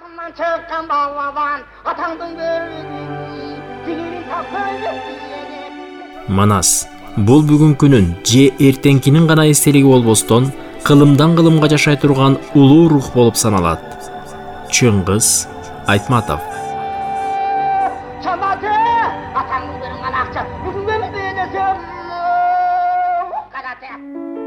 Altından çıkan babadan atandın görürüm Diğerin tapköyüm Манас. Бул бүгүнкүнүн же эртеңкинин гана эстелиги болбостон, кылымдан кылымга жашай турган улуу рух болуп саналат. Чыңгыз Айтматов. Çambatı atandın görüngen akça Bütün beni beğenesem Karate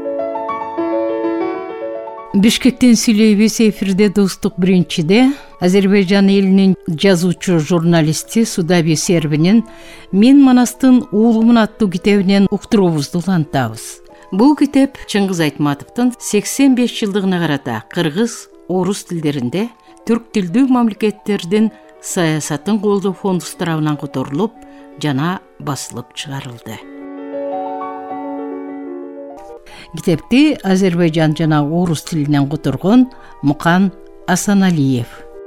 Бишкектен сүйлөйбүз эфирде достук биринчиде Азербайжан элинин жазуучу журналисти Судаби Сербинин Мен Манастын уулумун аттуу китебинен уктуруубузду улантабыз. Бул китеп Чыңгыз Айтматовдун 85 жылдыгына карата кыргыз, орус тилдеринде түрк тилдүү мамлекеттердин саясатын колдоо фонд тарабынан которулуп жана басылып чыгарылды. Китепти Азербайжан жана орус тилинен которгон Мукан Асаналиев.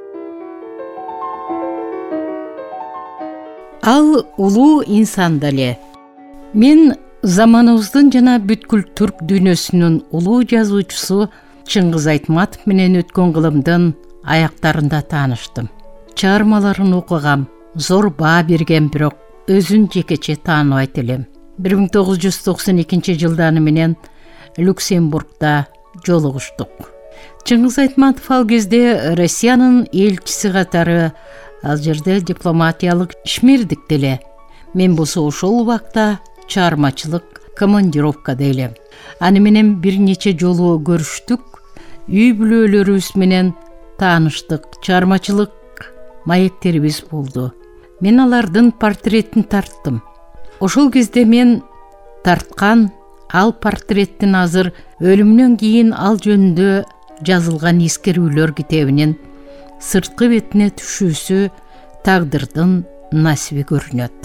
Ал улуу инсан дале. Мен заманыбыздын жана бүткүл түрк дүйнөсүнүн улуу жазуучусу Чыңгыз Айтматов менен өткөн кылымдын аяктарында тааныштым. Чыгармаларын окугам, зор баа берген, бирок өзүн жекече тааныбайт элем. 1992 жылдары менен Люксембургда жолугуштук. Чыңгыз Айтматов ал кезде Россиянын элчиси катары ал жерде дипломатиялык ишмердик деле. Мен болсо ошол убакта чыгармачылык командировкада элем. Аны менен бир нече жолу көрүштүк, үй бүлөлөрүбүз менен тааныштык, чыгармачылык маектерибиз болду. Мен алардын портретин тарттым. Ошол кезде мен тарткан ал портреттин азыр өлүмүнөн кийин ал жөнүндө жазылган эскерүүлөр китебинин сырткы бетине түшүүсү тагдырдын насиби көрүнөт.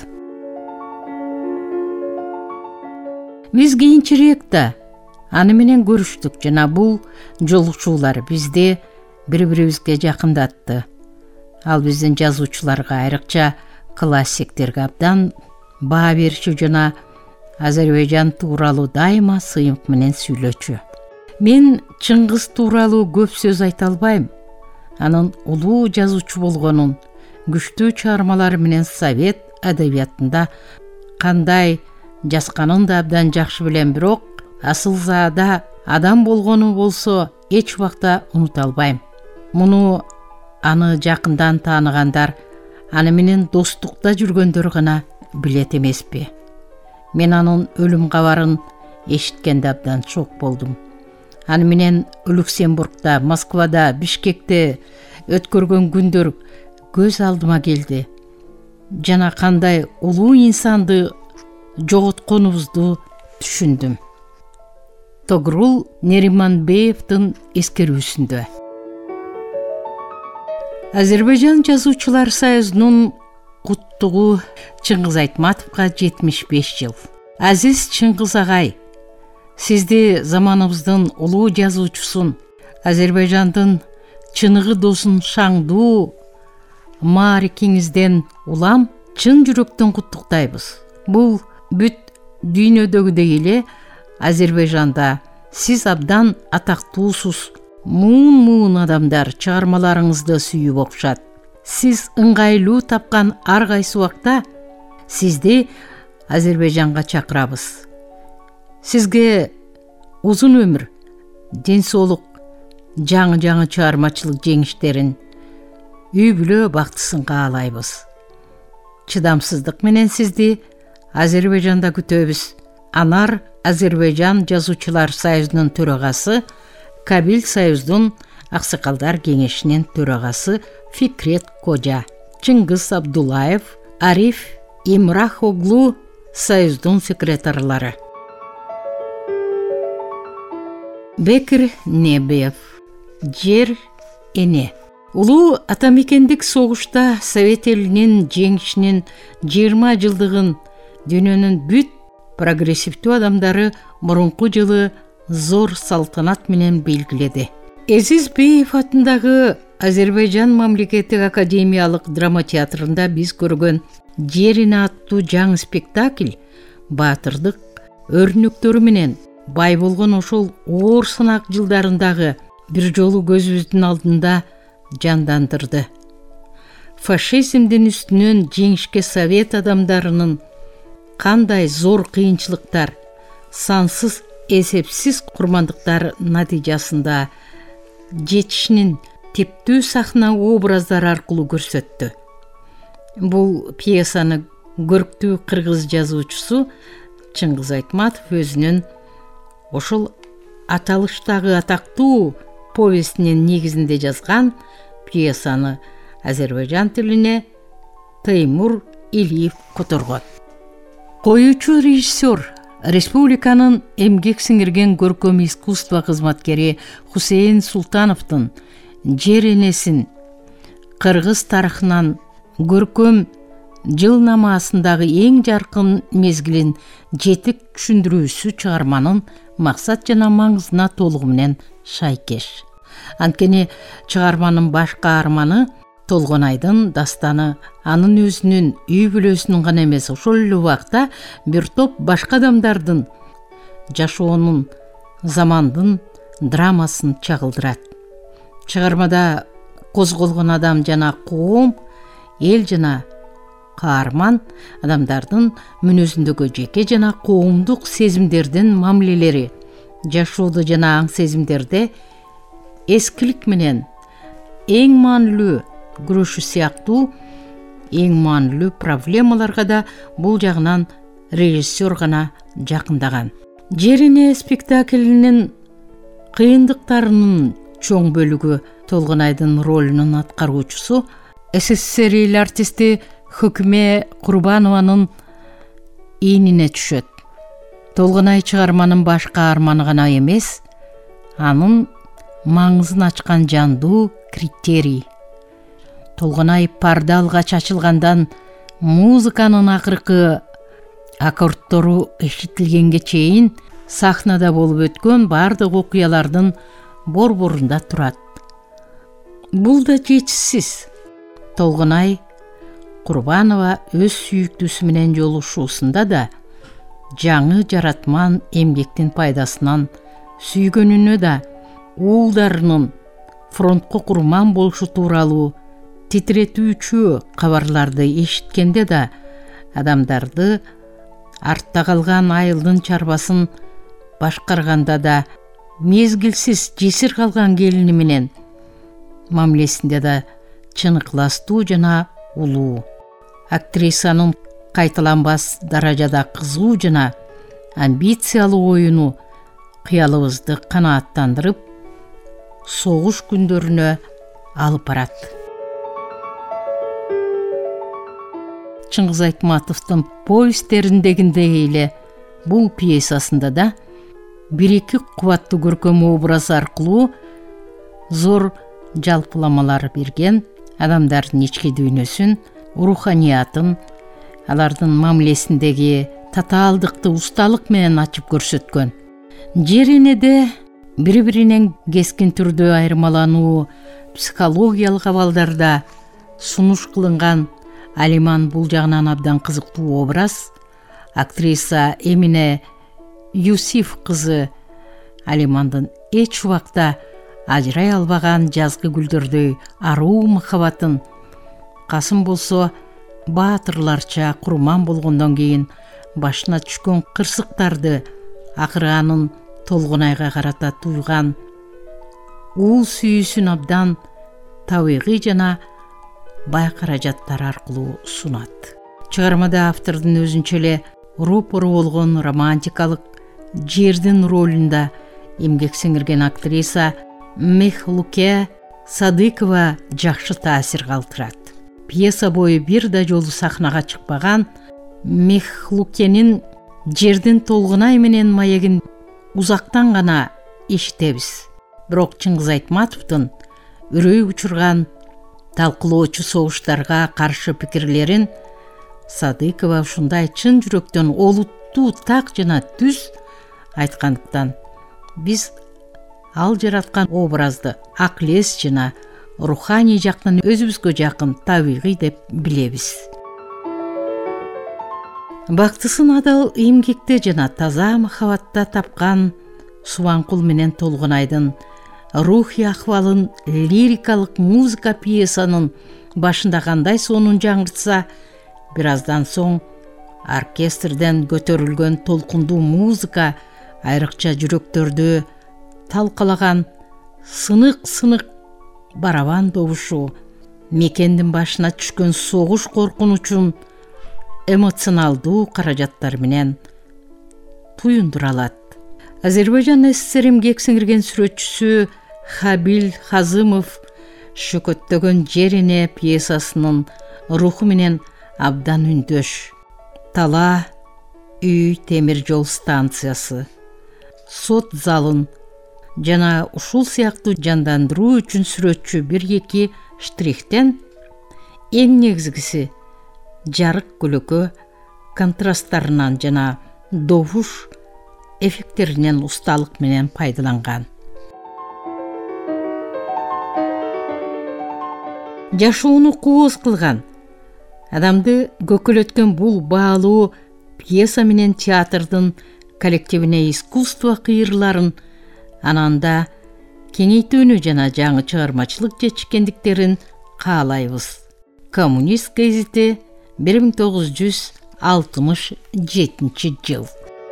Биз кийинчерээк да аны менен көрүштүк жана бул жолугушуулар бизди бири-бирибизге жакындатты. Ал биздин жазуучуларга, айрыкча классиктерге абдан баа берчү жана Азербайжан тууралуу дайыма сыйымк менен сүйлөчү. Мен Чыңгыз тууралуу көп сөз айта албайм. Анын улуу жазуучу болгонун, күчтүү чыгармалары менен совет адабиятында кандай жазганын да абдан жакшы билем, бирок асылзаада адам болгону болсо эч убакта унута албайм. Муну аны жакындан тааныгандар, аны менен достукта жүргөндөр гана билет эмеспи. Мен анын өлүм кабарын эшиткенде абдан шок болдум. Аны менен Люксембургда, Москвада, Бишкекте өткөргөн күндөр көз алдыма келди. Жана кандай улуу инсанды жоготконубузду түшүндүм. Тогрул Нериманбеевдин эскерүүсүндө. Азербайжан жазуучулар союзунун куттугу Чыңгыз Айтматовго 75 жыл. Азиз Чыңгыз агай, сизди заманыбыздын улуу жазуучусун, Азербайжандын чыныгы досун шаңдуу маарикиңизден улам чын жүрөктөн куттуктайбыз. Бул бүт дүйнөдөгүдөй эле Азербайжанда сиз абдан атактуусуз, муун адамдар чыгармаларыңызды сүйүп окшат. Сиз ыңгайлуу тапкан ар кайсы убакта сизди Азербайжанга чакырабыз. Сизге узун өмүр, ден соолук, жаңы чыгармачылык жеңиштерин, үй бүлө бактысын каалайбыз. Чыдамсыздык менен сизди Азербайжанда күтөбүз. Анар Азербайжан жазуучулар союзунун төрагасы, Кабил союздун аксакалдар кеңешинин төрагасы Фикрет Кожа, Чыңгыз Абдулаев, Ариф Имрахоглу союздун секретарлары. Бекир Небиев, жер эне. Улуу атамекендик согушта Совет элинин жеңишинин 20 жылдыгын дүйнөнүн бүт прогрессивдүү адамдары мурунку жылы зор салтанат менен белгиледи. Эзиз Беев атындагы Азербайжан мамлекеттик академиялык драма театрында биз көргөн Жер эне аттуу жаңы спектакль баатырдык өрнөктөрү менен бай болгон ошол оор сынак жылдарындагы бир жолу көзүбүздүн алдында жандандырды. Фашизмдин үстүнөн жеңишке совет адамдарынын кандай зор кыйынчылыктар, сансыз эсепсиз курмандыктар натыйжасында жетишинин тептүү сахна образдары аркылуу көрсөттү. Бул пьесаны көрктүү кыргыз жазуучусу Чыңгыз Айтматов өзүнүн ошол аталыштагы атактуу повестинин негизинде жазган пьесаны Азербайжан тилине Теймур Илиев которгон. Коюучу режиссер, республиканын эмгек сиңирген көркөм искусство кызматкери Хусейин Султановдун жер энесин кыргыз тарыхынан көркөм жылнамасындагы эң жаркын мезгилин жетик түшүндүрүүсү чыгарманын максат жана маңызына толугу менен шайкеш. Анткени чыгарманын баш каарманы Толгонайдын дастаны анын өзүнүн үй бүлөсүнүн гана эмес, ошол эле убакта бир топ башка адамдардын жашоонун, замандын драмасын чагылдырат. Чыгармада козголгон адам жана коом, эл жана каарман адамдардын мүнөзүндөгү жеке жана коомдук сезимдердин мамилелери, жашоодо жана аң сезимдерде эскилик менен эң маанилүү күрөшү сыяктуу эң маанилүү проблемаларга да бул жагынан режиссер гана жакындаган. Жер эне спектаклинин кыйындыктарынын чоң бөлүгү Толгонайдын ролунун аткаруучусу СССР эл артисти Хөкүмө Курбанованын ийнине түшөт. Толгонай чыгарманын баш каарманы гана эмес, анын маңызын ачкан жандуу критерий. Толгонай парда алгач ачылгандан музыканын акыркы аккордтору эшитилгенге чейин сахнада болуп өткөн бардык окуялардын борборунда турат. Бул да жетишсиз. Толгонай Курбанова өз сүйүктүүсү менен жолугушуусунда да жаңы жаратман эмгектин пайдасынан сүйгөнүнө да, уулдарынын фронтко курман болушу тууралуу титиретүүчү кабарларды эшиткенде да, адамдарды артта калган айылдын чарбасын башкарганда да, мезгилсиз жесир калган келини менен мамилесинде да чыныкластуу жана улуу. Актрисанын кайталанбас даражада кызуу жана амбициялуу оюну кыялыбызды канааттандырып, согуш күндөрүнө алып барат. Чыңгыз Айтматовдун повесттериндегиндей эле бул пьесасында да бир-эки кубаттуу көркөм образ аркылуу зор жалпыламалар берген, адамдардын ички дүйнөсүн, руханиятын, алардын мамилесиндеги татаалдыкты усталык менен ачып көрсөткөн. Жер энеде бири-биринен кескин түрдө айырмалануу, психологиялык абалдарда сунуш кылынган Алиман бул жагынан абдан кызыктуу образ. Актриса Эмине Юсиф кызы Алимандын эч убакта ажырай албаган жазгы гүлдөрдөй аруу махабатын, Касым болсо баатырларча курман болгондон кийин башына түшкөн кырсыктарды акыры анын Толгонайга карата туйган уул сүйүүсүн абдан табигый жана бай каражаттар аркылуу сунат. Чыгармада автордун өзүнчө эле рупору болгон романтикалык жердин ролунда эмгек сиңирген актриса Мехлуке Садыкова жакшы таасир калтырат. Пьеса бою бир да жолу сахнага чыкпаган Мехлукенин жердин Толгонай менен маегин узактан гана эшитебиз. Бирок Чыңгыз Айтматовдун үрөй учурган талкылоочу согуштарга каршы пикирлерин Садыкова ушундай чын жүрөктөн олуттуу, так жана түз айткандыктан биз ал жараткан образды аклес жана руханий жактан өзүбүзгө жакын, табигый деп билебиз. Бактысын адал эмгекте жана таза махабатта тапкан Субанкул менен Толгонайдын рухи ахвалын лирикалык музыка пьесанын башында кандай сонун жаңыртса, бир аздан соң оркестрден көтөрүлгөн толкундуу музыка, айрыкча жүрөктөрдү талкалаган сынык барабан добушу мекендин башына түшкөн согуш коркунучун эмоционалдуу каражаттар менен туюндура алат. Азербайжан СССР эмгек сиңирген сүрөтчүсү Хабил Хазымов Шөкөттөгөн жерине пьесасынын руху менен абдан үндөш. Тала, үй темир жол станциясы, сот залын жана ушул сыяктуу жандандыруу үчүн сүрөтчү 1-2 штрихтен эң негизгиси жарык көлөкө контрасттарынан жана добуш эффекттеринен усталык менен пайдаланган. Жашоону кооз кылган, адамды көкөлөткөн бул баалуу пьеса менен театрдын коллективине искусство кыйрыларын, ананда кеңейтүүнү жана жаңы чыгармачылык жетишкендиктерин каалайбыз. Коммунист гезити 1967 жыл.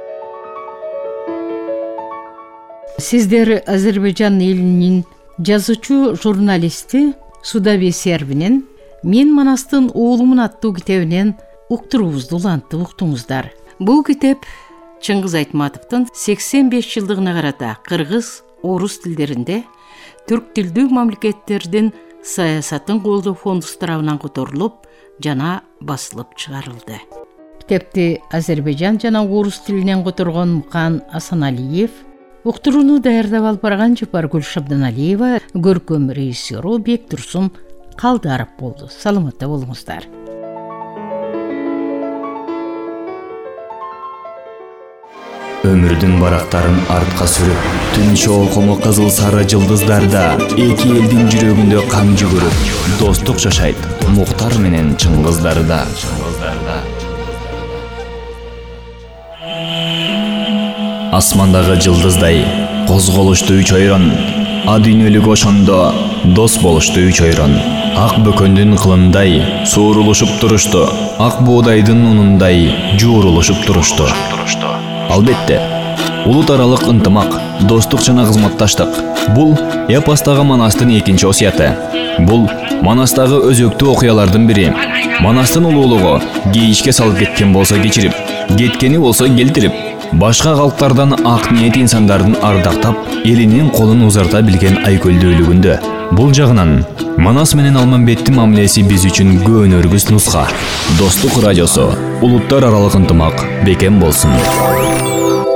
Сиздер Азербайжан элинин жазуучу журналисти Судаби Сербинин «Мен Манастын уулумун» аттуу китебинен уктуруубузду улантып уктуңуздар. Бул китеп Чыңгыз Айтматовдун 85 жылдыгына карата кыргыз, орус тилдеринде түрк тилдүү мамлекеттердин саясатын колдоо фонду тарабынан которулуп жана басылып чыгарылды. Китепти Азербайжан жана орус тилинен которгон Мукан Асаналиев, уктурууну даярдап алып барган Жапаргүл Шабданалиева, көркөм режиссеру Бектурсун Калдаров болду. Саламатта болуңуздар. Өмүрдүн барактарын артка сүрүп, түн чоокуму кызыл сары жылдыздарда эки элдин жүрөгүндө кан жүгүрүп, достук жашайт Муктар менен Чыңгыздарда. Асмандагы жылдыздай козголушту үч ойрон, а дүйнөлүк ошондо дос болушту үч ойрон. Ак бөкөндүн кылындай суурулушуп турушту, ак боодайдын унундай жуурулушуп турушту. Албетте, улут аралык ынтымак, достук жана кызматташтык. Бул эпостагы Манастын экинчи осуяты. Бул Манастагы өзөктүү окуялардын бири. Манастын улуулугу кейишке салып кеткен болсо кечирип, кеткени болсо келтирип, башка калктардан ак ниет инсандардын ардактап, элинин колун узарта билген айкөлдүүлүгүндө. Бул жагынан Манас менен Алмамбеттин мамилеси биз үчүн көөнөргүс нуска. Достук радиосу, улуттар аралык ынтымак бекем болсун.